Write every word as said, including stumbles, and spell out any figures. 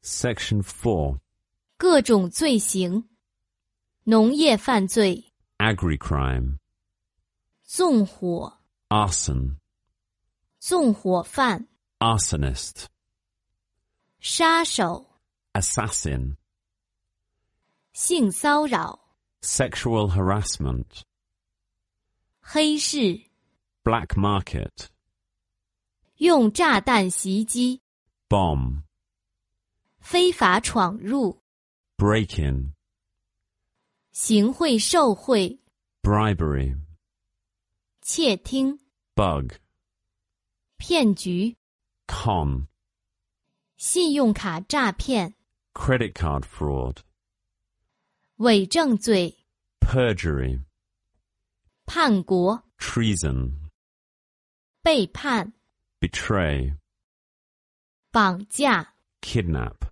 Section four. 各种罪行。农业犯罪， Agri-crime. 纵火， Arson. 纵火犯， Arsonist. 杀手， Assassin. 性骚扰， Sexual harassment. 黑市， Black market. 用炸弹袭击， Bomb. 非法闯入， Break-in. 行贿受贿， Bribery. 窃听， Bug. 骗局， Con. 信用卡诈骗， Credit card fraud. 伪证罪， Perjury. 叛国， Treason. 背叛， Betray. 绑架。 Kidnap.